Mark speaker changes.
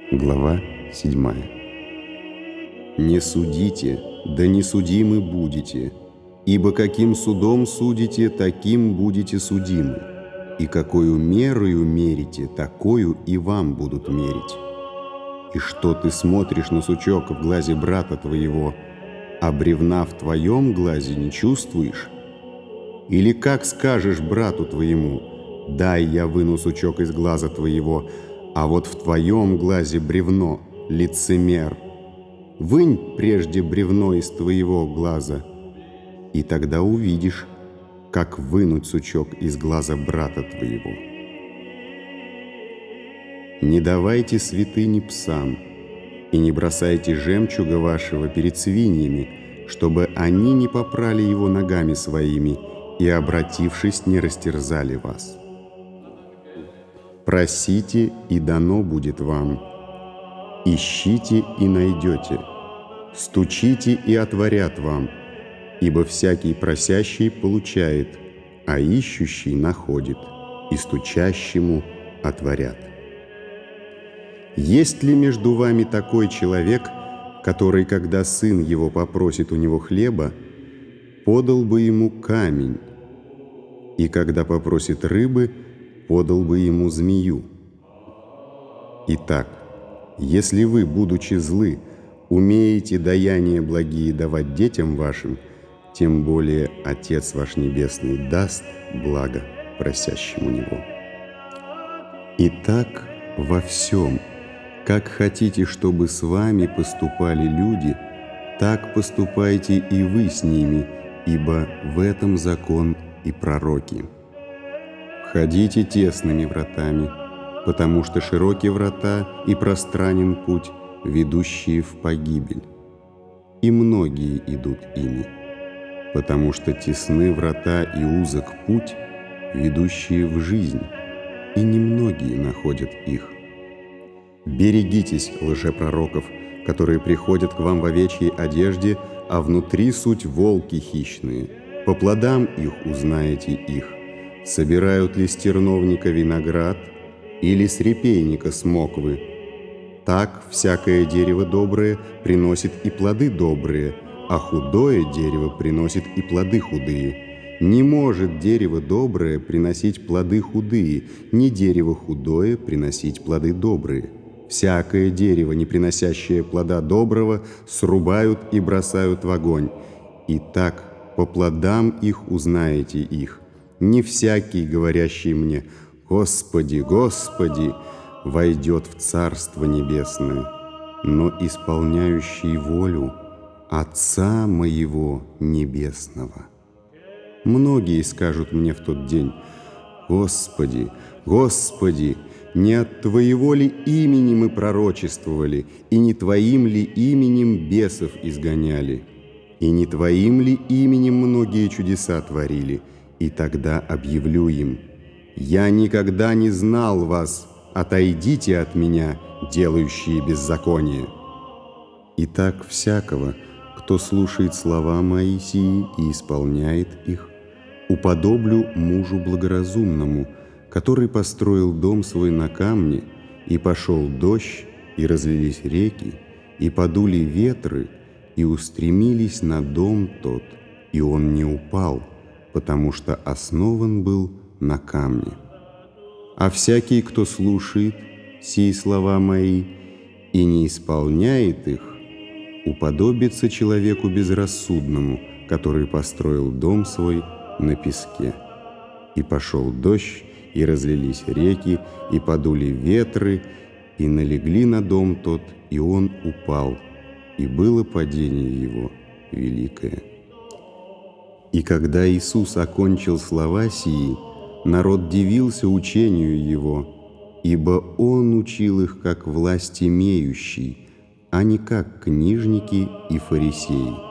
Speaker 1: Глава 7. «Не судите, да не судимы будете, ибо каким судом судите, таким будете судимы, и какою мерою мерите, такою и вам будут мерить. И что ты смотришь на сучок в глазе брата твоего, а бревна в твоем глазе не чувствуешь? Или как скажешь брату твоему: дай я выну сучок из глаза твоего, а вот в твоем глазе бревно, лицемер? Вынь прежде бревно из твоего глаза, и тогда увидишь, как вынуть сучок из глаза брата твоего. Не давайте святыни псам, и не бросайте жемчуга вашего перед свиньями, чтобы они не попрали его ногами своими и, обратившись, не растерзали вас. Просите, и дано будет вам. Ищите, и найдете. Стучите, и отворят вам. Ибо всякий просящий получает, а ищущий находит, и стучащему отворят. Есть ли между вами такой человек, который, когда сын его попросит у него хлеба, подал бы ему камень, и когда попросит рыбы, подал бы ему змею? Итак, если вы, будучи злы, умеете даяния благие давать детям вашим, тем более Отец ваш Небесный даст благо просящему Него. Итак, во всем, как хотите, чтобы с вами поступали люди, так поступайте и вы с ними, ибо в этом закон и пророки. Входите тесными вратами, потому что широки врата и пространен путь, ведущие в погибель, и многие идут ими, потому что тесны врата и узок путь, ведущие в жизнь, и немногие находят их. Берегитесь лжепророков, которые приходят к вам в овечьей одежде, а внутри суть волки хищные. По плодам их узнаете их. Собирают ли с терновника виноград или с репейника смоквы? Так всякое дерево доброе приносит и плоды добрые, а худое дерево приносит и плоды худые. Не может дерево доброе приносить плоды худые, ни дерево худое приносить плоды добрые. Всякое дерево, не приносящее плода доброго, срубают и бросают в огонь. И так по плодам их узнаете их. Не всякий, говорящий мне: «Господи, Господи», войдет в Царство Небесное, но исполняющий волю Отца Моего Небесного. Многие скажут мне в тот день: «Господи, Господи, не от Твоего ли имени мы пророчествовали, и не Твоим ли именем бесов изгоняли, и не Твоим ли именем многие чудеса творили?» И тогда объявлю им: «Я никогда не знал вас, отойдите от меня, делающие беззаконие». Итак, всякого, кто слушает слова мои сии и исполняет их, уподоблю мужу благоразумному, который построил дом свой на камне, и пошел дождь, и разлились реки, и подули ветры, и устремились на дом тот, и он не упал, потому что основан был на камне. А всякий, кто слушает сии слова мои и не исполняет их, уподобится человеку безрассудному, который построил дом свой на песке. И пошел дождь, и разлились реки, и подули ветры, и налегли на дом тот, и он упал, и было падение его великое. И когда Иисус окончил слова сии, народ дивился учению Его, ибо Он учил их как власть имеющий, а не как книжники и фарисеи.